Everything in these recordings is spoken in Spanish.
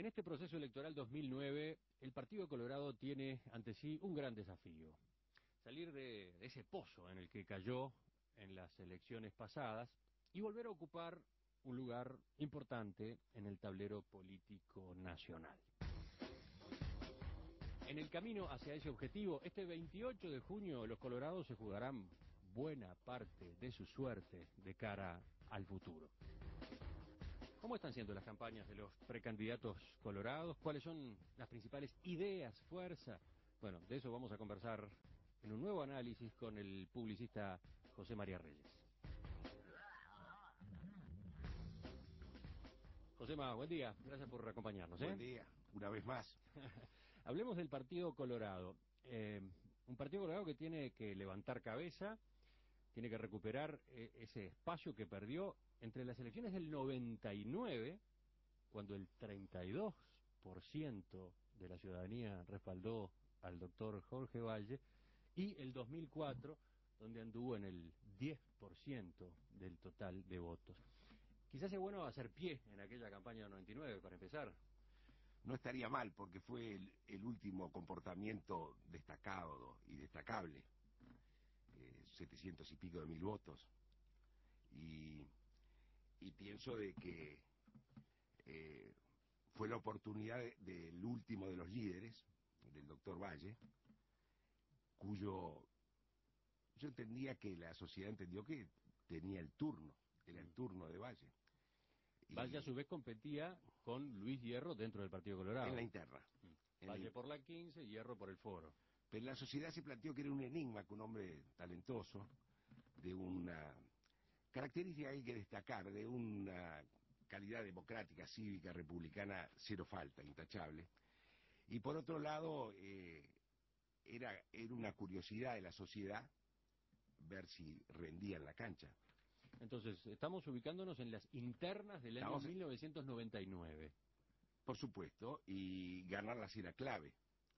En este proceso electoral 2009, el Partido Colorado tiene ante sí un gran desafío. Salir de ese pozo en el que cayó en las elecciones pasadas y volver a ocupar un lugar importante en el tablero político nacional. En el camino hacia ese objetivo, este 28 de junio los colorados se jugarán buena parte de su suerte de cara al futuro. ¿Cómo están siendo las campañas de los precandidatos colorados? ¿Cuáles son las principales ideas, fuerza? Bueno, de eso vamos a conversar en un nuevo análisis con el publicista José María Reyes. Josema, buen día. Gracias por acompañarnos. Buen día, una vez más. Hablemos del Partido Colorado. Un Partido Colorado que tiene que levantar cabeza, tiene que recuperar ese espacio que perdió entre las elecciones del 99, cuando el 32% de la ciudadanía respaldó al doctor Jorge Valle, y el 2004, donde anduvo en el 10% del total de votos. Quizás sea bueno hacer pie en aquella campaña del 99, para empezar. No estaría mal, porque fue el último comportamiento destacado y destacable. 700 y pico de mil votos. Y pienso de que fue la oportunidad del último de los líderes, del doctor Valle, cuyo yo entendía que la sociedad entendió que tenía el turno, era el turno de Valle. Valle a su vez competía con Luis Hierro dentro del Partido Colorado. En la interna. Valle por la 15, Hierro por el Foro. Pero la sociedad se planteó que era un enigma, que un hombre talentoso, de una característica que hay que destacar, de una calidad democrática, cívica, republicana, cero falta, intachable. Y por otro lado, era una curiosidad de la sociedad ver si rendía en la cancha. Entonces, estamos ubicándonos en las internas del año 1999. Por supuesto, y ganarlas era clave,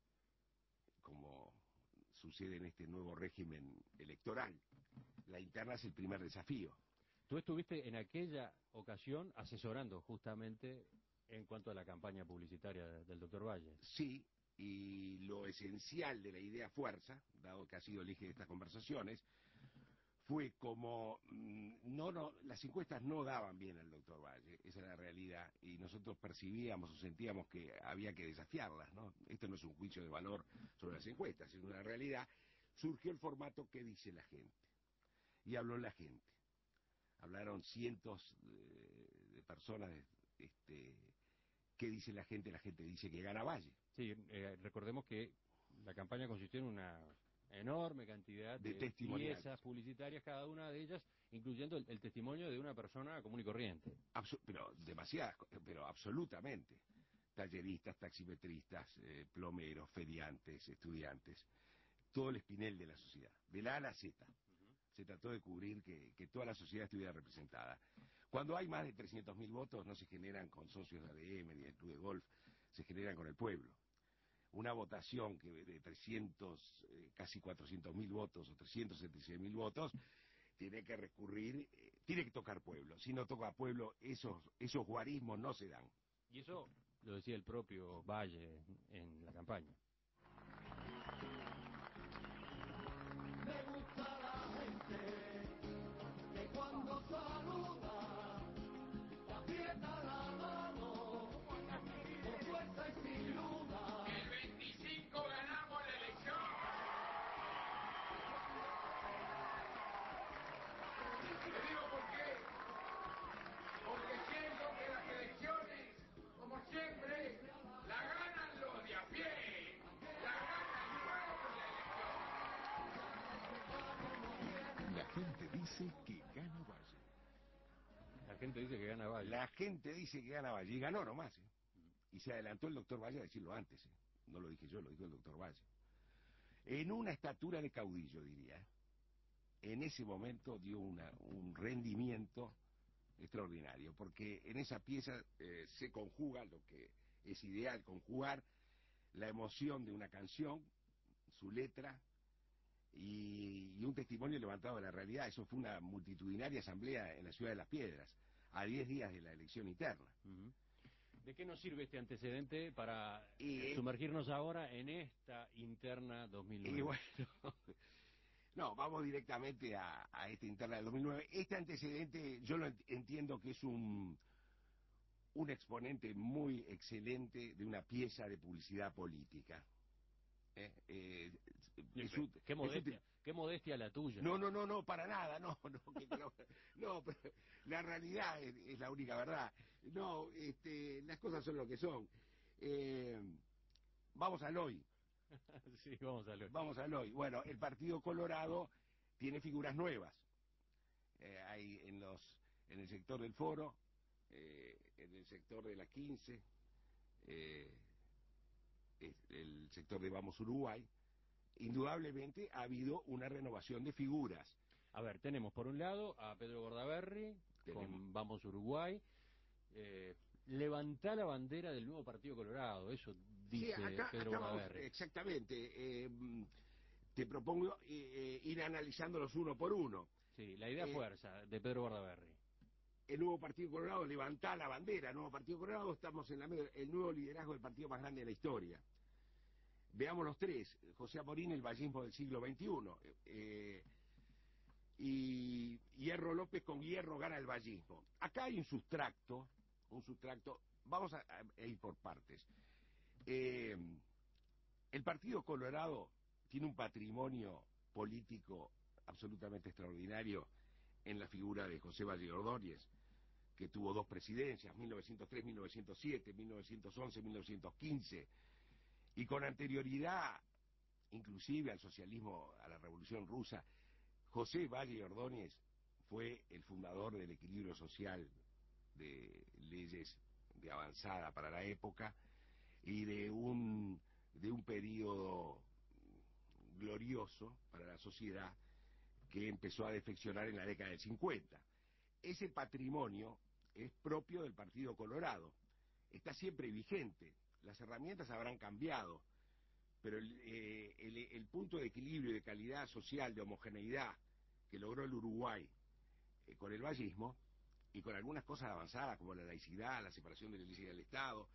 como sucede en este nuevo régimen electoral. La interna es el primer desafío. Tú estuviste en aquella ocasión asesorando justamente en cuanto a la campaña publicitaria del doctor Valle. Sí, y lo esencial de la idea fuerza, dado que ha sido el eje de estas conversaciones, fue como las encuestas no daban bien al doctor Valle, esa era la realidad, y nosotros percibíamos o sentíamos que había que desafiarlas, ¿no? Esto no es un juicio de valor sobre las encuestas, es una realidad. Surgió el formato "¿Qué dice la gente?" y habló la gente. Hablaron cientos de personas, ¿qué dice la gente? La gente dice que gana Valle. Sí, recordemos que la campaña consistió en una enorme cantidad de piezas publicitarias, cada una de ellas incluyendo el testimonio de una persona común y corriente. Pero demasiadas, pero absolutamente. Talleristas, taximetristas, plomeros, feriantes, estudiantes, todo el espinel de la sociedad, de la A a la Z. Se trató de cubrir que toda la sociedad estuviera representada. Cuando hay más de 300.000 votos, no se generan con socios de ADM ni del Club de Golf, se generan con el pueblo. Una votación que de 300, casi 400.000 votos o 376.000 votos, tiene que recurrir, tiene que tocar pueblo. Si no toca pueblo, esos guarismos no se dan. Y eso lo decía el propio Valle en la campaña. Me gusta la gente que cuando saluda te aprieta la mano con fuerza y sin duda. El 25 ganamos la elección. Te digo por qué. Porque siento que las elecciones, como siempre, la ganan los de a pie. La gana el pueblo de la elección. La gente dice que gana Valle. La gente dice que gana Valle. La gente dice que gana Valle, y ganó nomás, Y se adelantó el doctor Valle a decirlo antes, No lo dije yo, lo dijo el doctor Valle. En una estatura de caudillo, diría. En ese momento dio un rendimiento extraordinario, porque en esa pieza se conjuga lo que es ideal, conjugar la emoción de una canción, su letra, y un testimonio levantado de la realidad. Eso fue una multitudinaria asamblea en la Ciudad de las Piedras, a 10 días de la elección interna. ¿De qué nos sirve este antecedente para Y, sumergirnos ahora en esta interna 2009? Y bueno, no, vamos directamente a esta interna del 2009. Este antecedente yo lo entiendo que es un exponente muy excelente de una pieza de publicidad política. Qué modestia la tuya. No, para nada, no, pero la realidad es la única verdad. No, las cosas son lo que son. Vamos al hoy. Sí, vamos a ver. Vamos al hoy. Bueno, el Partido Colorado tiene figuras nuevas. Hay en el sector del Foro, en el sector de la 15, el sector de Vamos Uruguay. Indudablemente ha habido una renovación de figuras. A ver, tenemos por un lado a Pedro Bordaberry con Vamos Uruguay. Levantá la bandera del nuevo Partido Colorado, eso dice Pedro Bordaberry. Exactamente. Te propongo ir analizándolos uno por uno. Sí, la idea fuerza de Pedro Bordaberry. El nuevo Partido Colorado, levantá la bandera. El nuevo Partido Colorado, estamos en el nuevo liderazgo del partido más grande de la historia. Veamos los tres. José Amorín, el vallismo del siglo XXI. Y Hierro López con Hierro gana el vallismo. Acá hay un sustracto, vamos a ir por partes. El Partido Colorado tiene un patrimonio político absolutamente extraordinario en la figura de José Valle Ordóñez, que tuvo dos presidencias, 1903, 1907, 1911, 1915, y con anterioridad, inclusive al socialismo, a la Revolución Rusa. José Valle Ordóñez fue el fundador del equilibrio social, de leyes de avanzada para la época y de un periodo glorioso para la sociedad que empezó a defeccionar en la década del 50. Ese patrimonio es propio del Partido Colorado, está siempre vigente, las herramientas habrán cambiado, pero el punto de equilibrio, de calidad social, de homogeneidad que logró el Uruguay con el vallismo, y con algunas cosas avanzadas como la laicidad, la separación de la Iglesia y del Estado,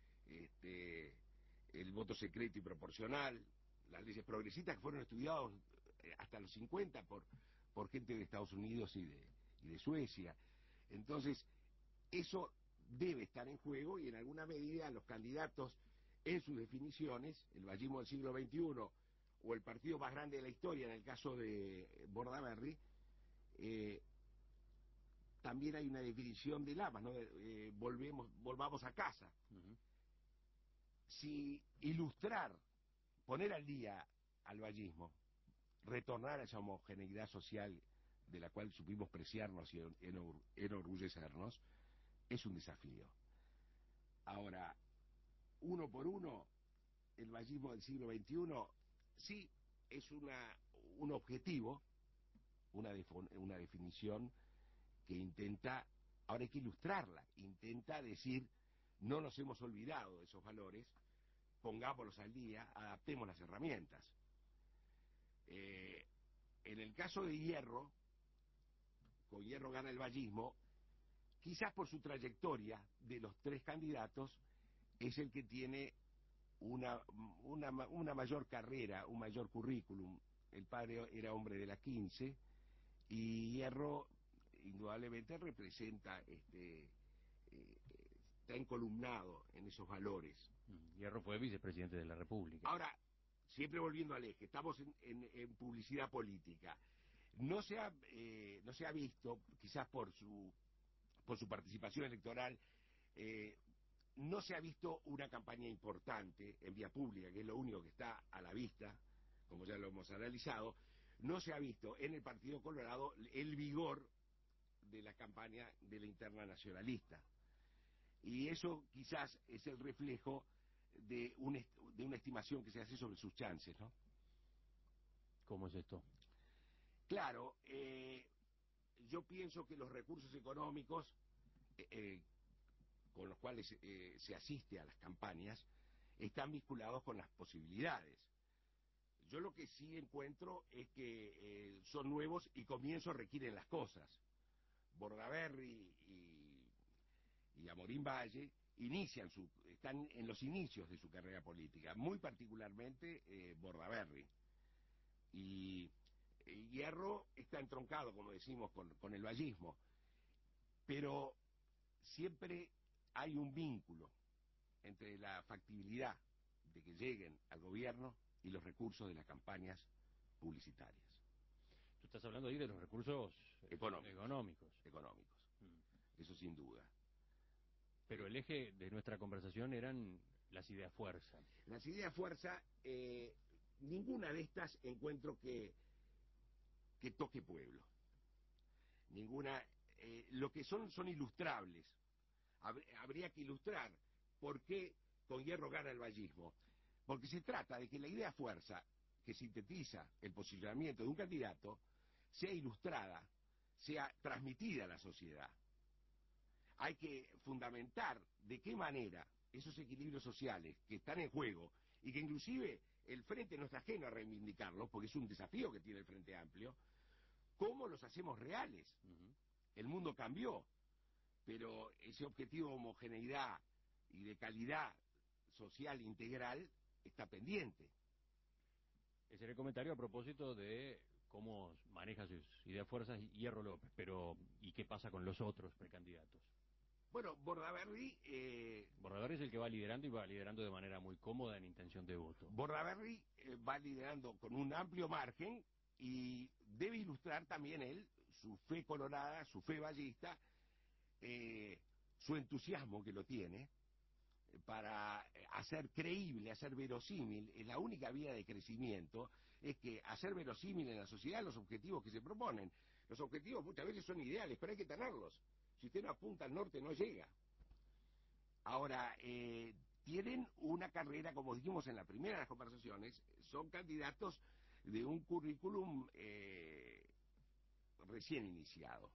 el voto secreto y proporcional, las leyes progresistas que fueron estudiados hasta los 50 por gente de Estados Unidos y de Suecia. Entonces, eso debe estar en juego, y en alguna medida los candidatos en sus definiciones, el vallismo del siglo XXI o el partido más grande de la historia en el caso de Bordaberry, también hay una definición de Lamas, ¿no? Volvamos a casa. Si ilustrar, poner al día al vallismo, retornar a esa homogeneidad social de la cual supimos preciarnos y enorgullecernos, es un desafío. Ahora, uno por uno, el vallismo del siglo XXI sí es un objetivo, una definición que intenta, ahora hay que ilustrarla, intenta decir, no nos hemos olvidado de esos valores, pongámoslos al día, adaptemos las herramientas. En el caso de Hierro, con Hierro gana el vallismo, quizás por su trayectoria de los tres candidatos, es el que tiene una mayor carrera, un mayor currículum. El padre era hombre de la 15, y Hierro indudablemente representa, está encolumnado en esos valores. Hierro fue vicepresidente de la República. Ahora, siempre volviendo al eje, estamos en publicidad política. No se ha visto, quizás por su participación electoral, no se ha visto una campaña importante en vía pública, que es lo único que está a la vista, como ya lo hemos analizado. No se ha visto en el Partido Colorado el vigor de la campaña de la interna nacionalista. Y eso quizás es el reflejo de una estimación que se hace sobre sus chances, ¿no? ¿Cómo es esto? Claro, yo pienso que los recursos económicos con los cuales se asiste a las campañas están vinculados con las posibilidades. Yo lo que sí encuentro es que son nuevos y comienzos requieren las cosas. Bordaberry y Amorín Valle están en los inicios de su carrera política, muy particularmente Bordaberry. Y Hierro está entroncado, como decimos, con el vallismo, pero siempre hay un vínculo entre la factibilidad de que lleguen al gobierno y los recursos de las campañas publicitarias. Tú estás hablando ahí de los recursos económicos. Eso sin duda. Pero el eje de nuestra conversación eran las ideas fuerza. Las ideas fuerza, ninguna de estas encuentro que toque pueblo. Ninguna, lo que son ilustrables. Habría que ilustrar por qué con Hierro gana el vallismo. Porque se trata de que la idea fuerza que sintetiza el posicionamiento de un candidato sea ilustrada, sea transmitida a la sociedad. Hay que fundamentar de qué manera esos equilibrios sociales que están en juego y que inclusive el Frente no está ajeno a reivindicarlos, porque es un desafío que tiene el Frente Amplio, cómo los hacemos reales. El mundo cambió, pero ese objetivo de homogeneidad y de calidad social integral está pendiente. Ese era el comentario a propósito de cómo maneja sus ideas fuerzas Hierro López, pero ¿y qué pasa con los otros precandidatos? Bueno, Bordaberry... Bordaberry es el que va liderando y va liderando de manera muy cómoda en intención de voto. Bordaberry va liderando con un amplio margen y debe ilustrar también él su fe colorada, su fe vallista, su entusiasmo que lo tiene para hacer creíble, hacer verosímil. La única vía de crecimiento es que hacer verosímil en la sociedad los objetivos que se proponen. Los objetivos muchas veces son ideales, pero hay que tenerlos. Si usted no apunta al norte no llega. Ahora, tienen una carrera, como dijimos en la primera de las conversaciones, son candidatos de un currículum recién iniciado.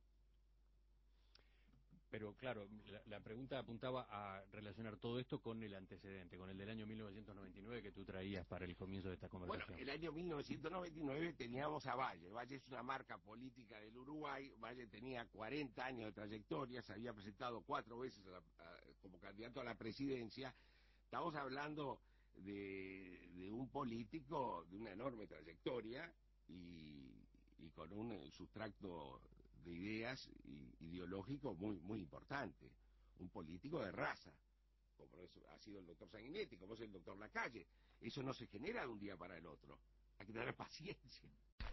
Pero claro, la pregunta apuntaba a relacionar todo esto con el antecedente, con el del año 1999 que tú traías para el comienzo de esta conversación. Bueno, el año 1999 teníamos a Valle. Valle es una marca política del Uruguay. Valle tenía 40 años de trayectoria, se había presentado 4 veces como candidato a la presidencia. Estamos hablando de un político de una enorme trayectoria y con un sustracto de ideas ideológico muy importante. Un político de raza, como ha sido el doctor Sanguinetti, como es el doctor Lacalle. Eso no se genera de un día para el otro. Hay que tener paciencia.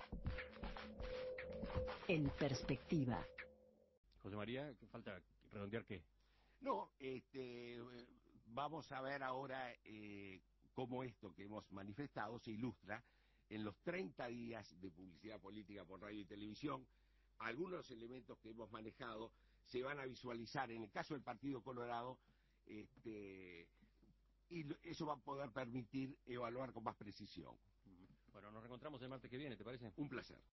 En perspectiva. José María, ¿falta redondear qué? No, vamos a ver ahora cómo esto que hemos manifestado se ilustra en los 30 días de publicidad política por radio y televisión. Algunos elementos que hemos manejado se van a visualizar en el caso del Partido Colorado, y eso va a poder permitir evaluar con más precisión. Bueno, nos reencontramos el martes que viene, ¿te parece? Un placer.